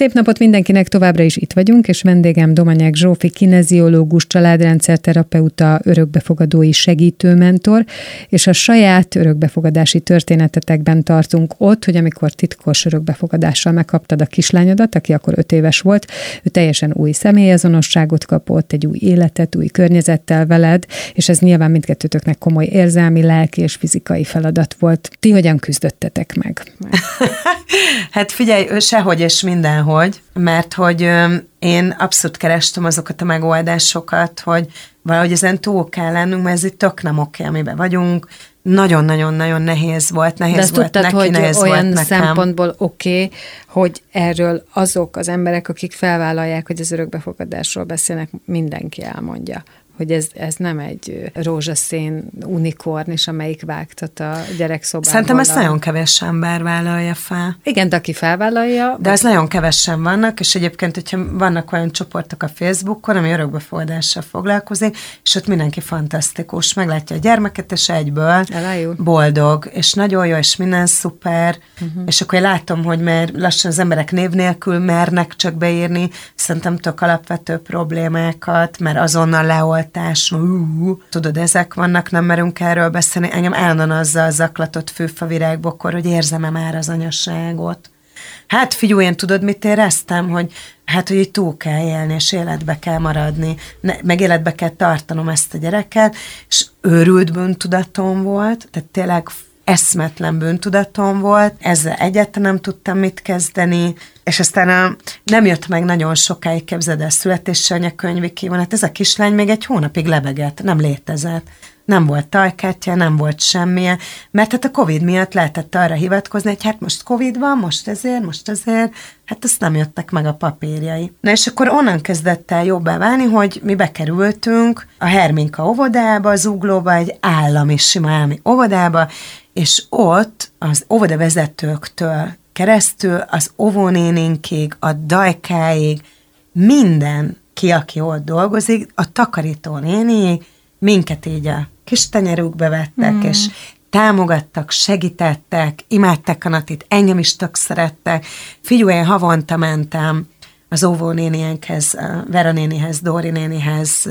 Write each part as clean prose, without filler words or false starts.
Szép napot mindenkinek, továbbra is itt vagyunk, és vendégem Domanyák Zsófi, kineziológus, családrendszerterapeuta, örökbefogadói segítőmentor, és a saját örökbefogadási történetetekben tartunk ott, hogy amikor titkos örökbefogadással megkaptad a kislányodat, aki akkor 5 éves volt, ő teljesen új személyazonosságot kapott, egy új életet, új környezettel veled, és ez nyilván mindkettőtöknek komoly érzelmi, lelki és fizikai feladat volt. Ti hogyan küzdöttetek meg? Hát figyelj, sehogy és mindenhogy, mert hogy én abszolút kerestem azokat a megoldásokat, hogy valahogy ezen túl kell lennünk, mert ez itt tök nem oké, amiben vagyunk. Nagyon-nagyon-nagyon nehéz volt neki, tudtad, nehéz hogy volt olyan nekem. szempontból oké, hogy erről azok az emberek, akik felvállalják, hogy az örökbefogadásról beszélnek, mindenki elmondja, hogy ez nem egy rózsaszín unikornis, amelyik vágtat a gyerekszobából. Szerintem ezt nagyon kevés ember vállalja fel. Igen, de aki felvállalja... De az nagyon kevesen vannak, és egyébként, hogyha vannak olyan csoportok a Facebookon, ami örökbefogadással foglalkozik, és ott mindenki fantasztikus, meglátja a gyermeket, és egyből boldog, és nagyon jó, és minden szuper, és akkor én látom, hogy már lassan az emberek név nélkül mernek csak beírni, szerintem tök alapvető problémákat, mert azonnal leoltás, tudod, ezek vannak, nem merünk erről beszélni, engem állandóan azzal zaklatott fűfavirágbokor, hogy érzem-e már az anyaságot. Hát figyelj, én tudod, mit éreztem, hogy így túl kell élni, és életbe kell maradni, meg életbe kell tartanom ezt a gyereket, és őrült bűntudatom volt, tehát tényleg eszmetlen bűntudatom volt, ezzel egyáltalán nem tudtam mit kezdeni, és aztán nem jött meg nagyon sokáig, képzeld el, születési anyakönyvi kivonat, ez a kislány még 1 hónapig lebegett, nem létezett. Nem volt tajkártya, nem volt semmilyen, mert hát a Covid miatt lehetett arra hivatkozni, hogy hát most Covid van, most ezért, hát azt nem jöttek meg a papírjai. Na és akkor onnan kezdett el jobbá válni, hogy mi bekerültünk a Herminka óvodába, az Zuglóba, egy állami, sima állami óvodába, és ott az óvodavezetőktől keresztül az óvónéninkig, a dajkáig, mindenki, aki ott dolgozik, a takarító néniig, minket így a kis tenyerükbe vettek, és támogattak, segítettek, imádták a Natit, engem is tök szerettek. Figyelj, én havonta mentem az óvónéniekhez, Vera nénihez, Dóri nénihez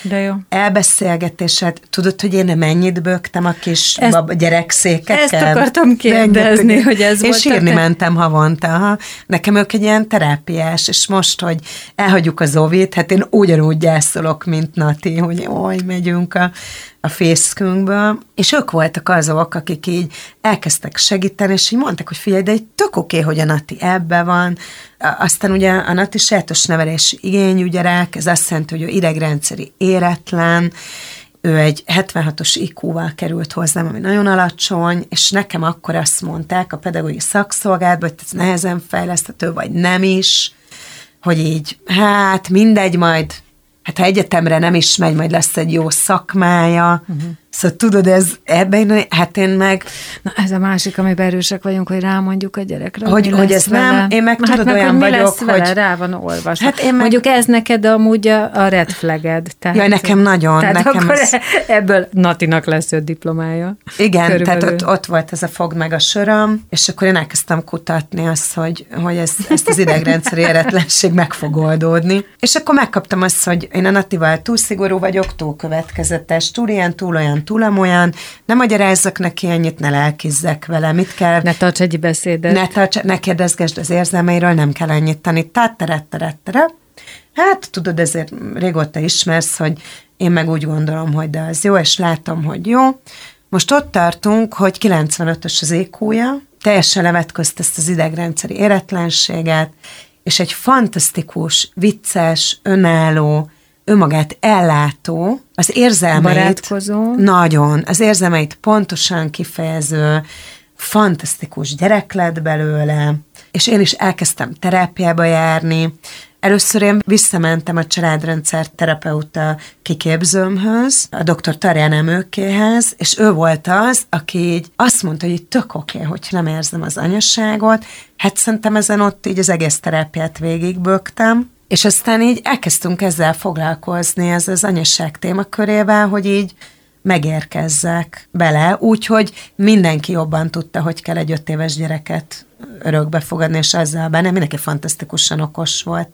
elbeszélgetéset. Tudod, hogy én mennyit bögtem a kis gyerekszékeken? Ezt akartam kérdezni, hogy ez volt. És sírni mentem havonta. Nekem ők egy ilyen terápiás, és most, hogy elhagyjuk az óvét, hát én ugyanúgy gyászolok, mint Nati, hogy megyünk a fészkünkből, és ők voltak azok, akik így elkezdtek segíteni, és így mondták, hogy figyelj, de egy tök oké, hogy a Nati ebbe van. Aztán ugye a Nati sajátos nevelési igényű gyerek, ez azt jelenti, hogy ő idegrendszeri éretlen, ő egy 76-os IQ-val került hozzám, ami nagyon alacsony, és nekem akkor azt mondták a pedagógiai szakszolgálatban, hogy ez nehezen fejleszthető, vagy nem is, hogy így, hát mindegy, majd ha egyetemre nem is megy, majd lesz egy jó szakmája. Szóval tudod, ebben, hát én meg... Na ez a másik, amiben erősek vagyunk, hogy rámondjuk a gyerekre, hogy ez vele. Nem, én meg tudod, olyan vagyok, hogy... Rá van olvasva. Hát én mondjuk ez neked amúgy a red flaged. Jaj, nekem nagyon. Tehát nekem akkor ebből Natinak lesz 5 diplomája. Igen, körülbelül. Tehát ott volt ez a fogd meg a söröm, és akkor én elkezdtem kutatni azt, hogy ezt az idegrendszeri éretlenség meg fog oldódni. És akkor megkaptam azt, hogy én a Natival túl szigorú vagyok, túl következetes, túl ilyen, túl olyan, túl amolyan, ne magyarázzak neki ennyit, ne lelkizzek vele, mit kell. Ne tarts egy beszédet. Ne kérdezgesd az érzelmeiről, nem kell ennyit tanítani. Hát tudod, ezért régóta ismersz, hogy én meg úgy gondolom, hogy de az jó, és látom, hogy jó. Most ott tartunk, hogy 95-ös az IQ-ja, teljesen levetközte ezt az idegrendszeri éretlenséget, és egy fantasztikus, vicces, önálló, önmagát ellátó, az érzelmeit... Barátkozó. Nagyon. Az érzelmeit pontosan kifejező, fantasztikus gyerek lett belőle, és én is elkezdtem terápiába járni. Először én visszamentem a családrendszer terapeuta kiképzőmhöz, a dr. Tarján Emőkéhez, és ő volt az, aki így azt mondta, hogy tök oké, hogy nem érzem az anyaságot. Hát szerintem ezen ott így az egész terápiát végigbögtem, és aztán így elkezdtünk ezzel foglalkozni, ez az anyaság témakörével, hogy így megérkezzek bele, úgyhogy mindenki jobban tudta, hogy kell egy 5 éves gyereket örökbefogadni, és ezzel benne mindenki fantasztikusan okos volt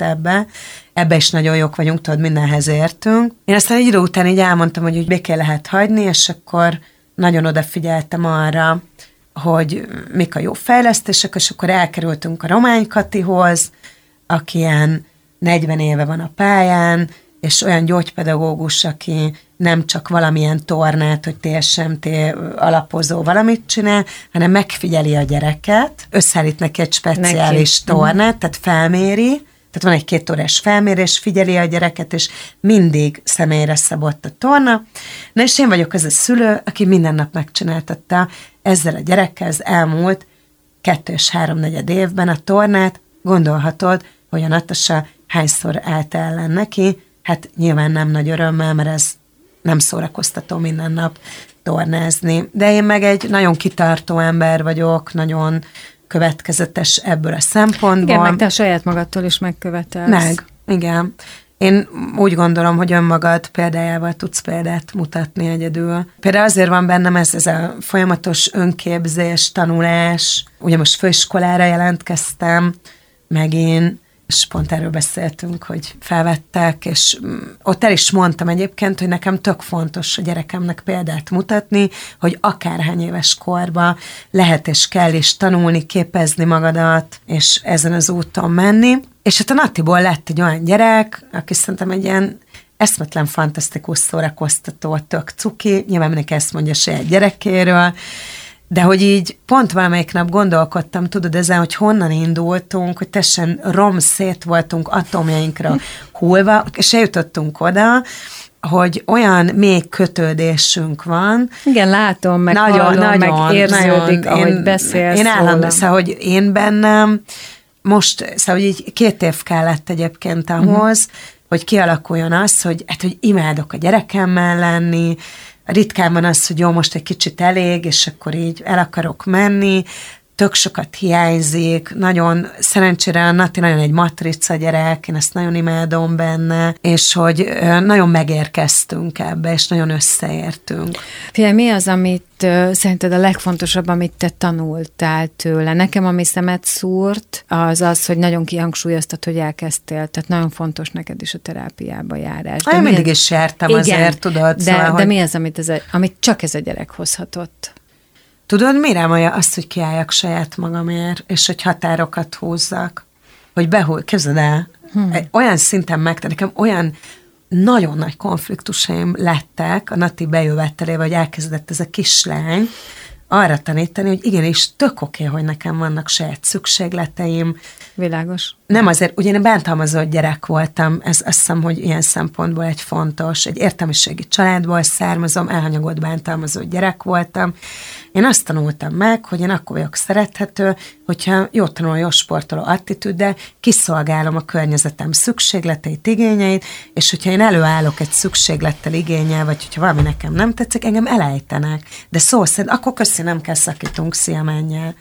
ebbe is nagyon jók vagyunk, tudod, mindenhez értünk. Én aztán egy idő után így elmondtam, hogy úgy békén lehet hagyni, és akkor nagyon odafigyeltem arra, hogy mik a jó fejlesztések, és akkor elkerültünk a Romány Katihoz, aki ilyen 40 éve van a pályán, és olyan gyógypedagógus, aki nem csak valamilyen tornát, hogy TSMT alapozó valamit csinál, hanem megfigyeli a gyereket, összeállít neki egy speciális tornát, tehát felméri, tehát van egy 2 órás felmérés, figyeli a gyereket, és mindig személyre szabott a torna. Na és én vagyok az a szülő, aki minden nap megcsináltatta ezzel a gyerekkel az elmúlt 2 és 3-4 évben a tornát. Gondolhatod, hogy a Natasa hányszor állt ellen neki, hát nyilván nem nagy örömmel, mert ez nem szórakoztató minden nap tornázni. De én meg egy nagyon kitartó ember vagyok, nagyon következetes ebből a szempontból. Igen, meg te a saját magadtól is megkövetelsz. Meg, igen. Én úgy gondolom, hogy önmagad példájával tudsz példát mutatni egyedül. Például azért van bennem ez a folyamatos önképzés, tanulás. Ugye most főiskolára jelentkeztem, meg én, és pont erről beszéltünk, hogy felvettek, és ott el is mondtam egyébként, hogy nekem tök fontos a gyerekemnek példát mutatni, hogy akárhány éves korban lehet és kell is tanulni, képezni magadat, és ezen az úton menni. És hát a Natiból lett egy olyan gyerek, aki szerintem egy ilyen eszmetlen, fantasztikus, szórakoztató, tök cuki, nyilván mindenki ezt mondja a saját gyerekéről, de hogy így pont valamelyik nap gondolkodtam, tudod, ezen, hogy honnan indultunk, hogy teljesen romszét voltunk atomjainkra hullva, és eljutottunk oda, hogy olyan mély kötődésünk van. Igen, látom, meg hallom, meg érződik, ahogy beszélsz. Én állandóan, szóval, hogy én bennem most, szóval, hogy így 2 év kellett egyébként ahhoz, hogy kialakuljon az, hogy imádok a gyerekemmel lenni, ritkán van az, hogy jó, most egy kicsit elég, és akkor így el akarok menni, tök sokat hiányzik, nagyon, szerencsére a Nati nagyon egy matrica gyerek, én ezt nagyon imádom benne, és hogy nagyon megérkeztünk ebbe, és nagyon összeértünk. Figyelj, mi az, amit szerinted a legfontosabb, amit te tanultál tőle? Nekem, ami szemet szúrt, az, hogy nagyon kihangsúlyoztat, hogy elkezdtél, tehát nagyon fontos neked is a terápiába járás. Én mindig is jártam, igen, azért, tudod. De mi az, amit csak ez a gyerek hozhatott? Tudod, mire mondja azt, hogy kiálljak saját magamért, és hogy határokat húzzak, hogy képzeld el, olyan szinten nekem olyan nagyon nagy konfliktusaim lettek a Nati bejövetelével, hogy elkezdett ez a kislány arra tanítani, hogy igenis tök oké, hogy nekem vannak saját szükségleteim. Világos. Nem azért, ugye én bántalmazott gyerek voltam, ez azt hiszem, hogy ilyen szempontból egy fontos, egy értelmiségi családból származom, elhanyagolt bántalmazott gyerek voltam. Én azt tanultam meg, hogy én akkor vagyok szerethető, hogyha jó tanuló, jó sportoló attitűddel kiszolgálom a környezetem szükségleteit, igényeit, és hogyha én előállok egy szükséglettel, igénnyel, vagy hogyha valami nekem nem tetszik, engem elejtenek. De szó szerint, akkor köszi, nem kell szakítunk, szia, menjél.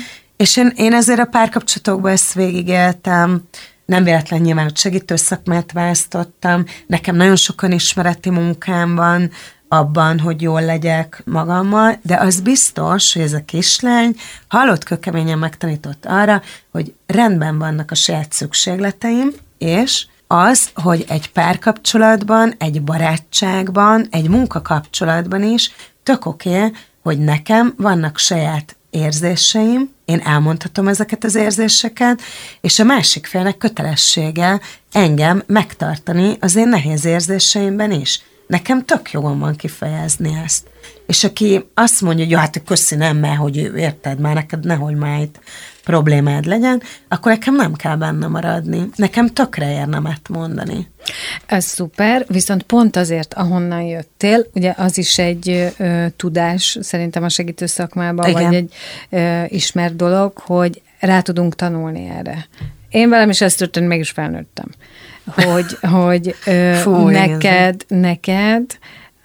És én ezért a párkapcsolatokban ezt végigéltem, nem véletlen nyilván, hogy segítő szakmát választottam, nekem nagyon sokan ismereti munkám van abban, hogy jól legyek magammal, de az biztos, hogy ez a kislány halott kőkeményen megtanított arra, hogy rendben vannak a saját szükségleteim, és az, hogy egy párkapcsolatban, egy barátságban, egy munkakapcsolatban is tök oké, hogy nekem vannak saját érzéseim, én elmondhatom ezeket az érzéseket, és a másik félnek kötelessége engem megtartani az én nehéz érzéseimben is. Nekem tök jogom van kifejezni ezt. És aki azt mondja, hogy hát köszi, nem, mert hogy érted már, neked nehogy már itt problémád legyen, akkor nekem nem kell benne maradni. Nekem tökre érnemet mondani. Ez szuper, viszont pont azért, ahonnan jöttél, ugye az is egy tudás, szerintem a segítő szakmában, igen, vagy egy ismert dolog, hogy rá tudunk tanulni erre. Én velem is ez történt, mégis felnőttem. Hogy fú, neked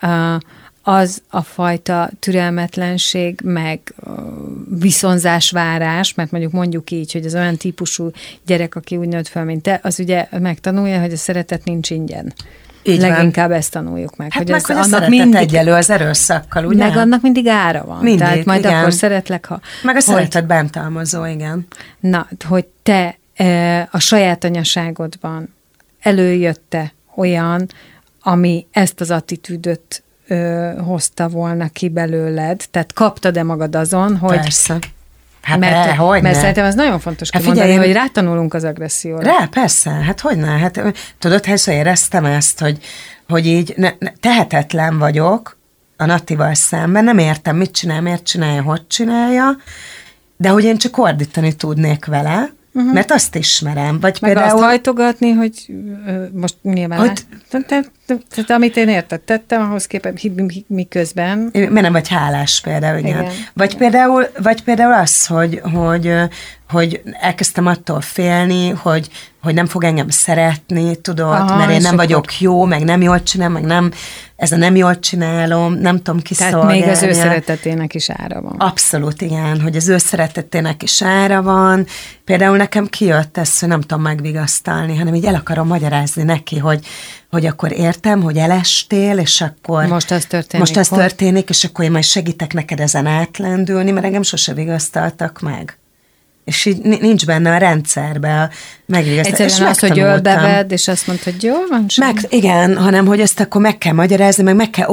az a fajta türelmetlenség, meg viszonzásvárás, mert mondjuk így, hogy az olyan típusú gyerek, aki úgy nőtt fel, mint te, az ugye megtanulja, hogy a szeretet nincs ingyen. leginkább ezt tanuljuk meg. Hát hogy meg, hogy a szeretet mindig egyelő az erőszakkal, ugye? Meg annak mindig ára van. Mindig, tehát majd igen. akkor szeretlek, ha... Meg a szeretet bántalmazó, igen. Na, hogy te a saját anyaságodban előjött-e olyan, ami ezt az attitűdöt hozta volna ki belőled? Tehát kaptad-e magad azon, hogy... Persze. Hát mert szerintem ez nagyon fontos kimondani, hogy rátanulunk az agresszióra. Persze, hát hogyne. Hát, tudod, hányszor éreztem ezt, hogy így tehetetlen vagyok a Natival szemben, nem értem, mit csinál, miért csinálja, hogy csinálja, de hogy én csak ordítani tudnék vele, mert azt ismerem. Vagy meg például... azt hajtogatni, hogy most nyilván... Tehát amit én tettem, ahhoz képest miközben... Mert nem vagy hálás például, igen. Vagy például az, hogy elkezdtem attól félni, hogy nem fog engem szeretni, tudod, mert én nem vagyok jó, meg nem jól csinálom, meg nem, ez a nem jól csinálom, nem tudom kiszolgálni. Tehát még az ő szeretetének is ára van. Abszolút, igen, hogy az ő szeretetének is ára van. Például nekem kijött ez, hogy nem tudom megvigasztalni, hanem így el akarom magyarázni neki, hogy akkor értem, hogy elestél, és akkor... Most az történik. És akkor én majd segítek neked ezen átlendülni, mert engem sose vigasztaltak meg. És így nincs benne a rendszerbe a megvigasztalás. Egyszerűen az, hogy ölbeved, és azt mondta, hogy jó van sem. Igen, hanem hogy ezt akkor meg kell magyarázni, meg kell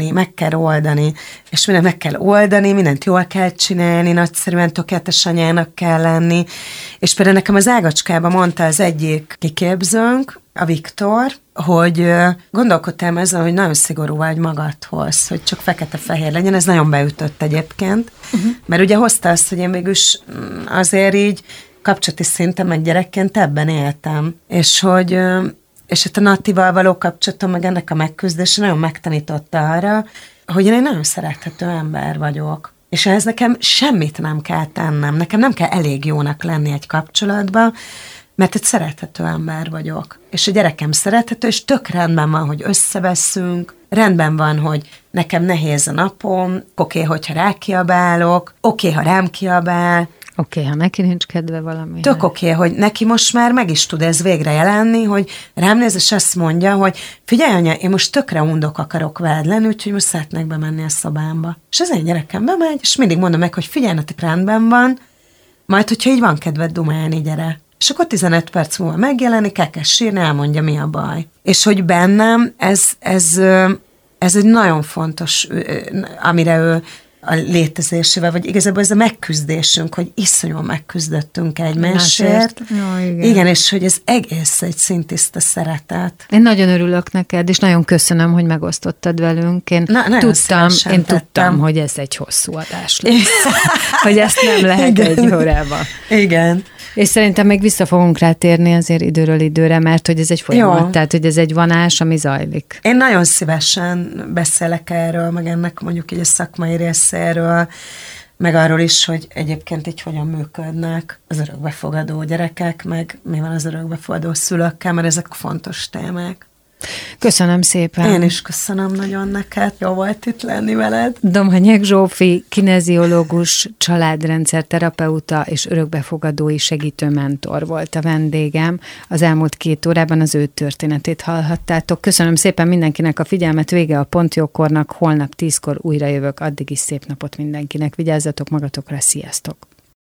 oldani. És mindent meg kell oldani, mindent jól kell csinálni, nagyszerűen tökéletes anyának kell lenni. És például nekem az Ágacskában mondta az egyik kiképzőnk, a Viktor, hogy gondolkodtam ezen, hogy nagyon szigorú vagy magadhoz, hogy csak fekete-fehér legyen, ez nagyon beütött egyébként, mert ugye hozta azt, hogy én végülis azért így kapcsolati szinten, meg gyerekként ebben éltem, és hogy a Natival való kapcsolatom, meg ennek a megküzdése nagyon megtanította arra, hogy én egy nagyon szerethető ember vagyok. És ehhez nekem semmit nem kell tennem, nekem nem kell elég jónak lenni egy kapcsolatban, mert egy szerethető ember vagyok. És a gyerekem szerethető, és tök rendben van, hogy összeveszünk, rendben van, hogy nekem nehéz a napom, oké, hogyha rákiabálok, oké, ha rám kiabál. Oké, ha neki nincs kedve valami. Tök oké, hogy neki most már meg is tud ez végre jelenni, hogy rám néz, és azt mondja, hogy figyelj anya, én most tökre undok akarok veled lenni, úgyhogy most szeretnék bemenni a szobámba. És az én gyerekem bemegy, és mindig mondom meg, hogy figyelj, rendben van, majd, hogyha így van kedved dumálni, gyere. És akkor 15 perc múlva megjelenik, elkezd sírni, elmondja, mi a baj. És hogy bennem ez egy nagyon fontos, amire ő a létezésével, vagy igazából ez a megküzdésünk, hogy iszonyúan megküzdöttünk egymásért. Igen, és hogy ez egész egy szintiszta szeretet. Én nagyon örülök neked, és nagyon köszönöm, hogy megosztottad velünk. Én tudtam, hogy ez egy hosszú adás lesz. Hogy ezt nem lehet egy órában. Igen. És szerintem még vissza fogunk rátérni azért időről időre, mert hogy ez egy folyamat, tehát hogy ez egy vonás, ami zajlik. Én nagyon szívesen beszélek erről, meg ennek mondjuk így a szakmai részéről, meg arról is, hogy egyébként így hogyan működnek az örökbefogadó gyerekek, meg mi van az örökbefogadó szülőkkel, mert ezek fontos témák. Köszönöm szépen. Én is köszönöm nagyon neked. Jó volt itt lenni veled. Domhanyag Zsófi, kineziológus, családrendszer terapeuta és örökbefogadói segítő mentor volt a vendégem. Az elmúlt 2 órában az ő történetét hallhattátok. Köszönöm szépen mindenkinek a figyelmet, vége a Pontjókornak, holnap 10-kor újra jövök, addig is szép napot mindenkinek. Vigyázzatok magatokra, sziasztok!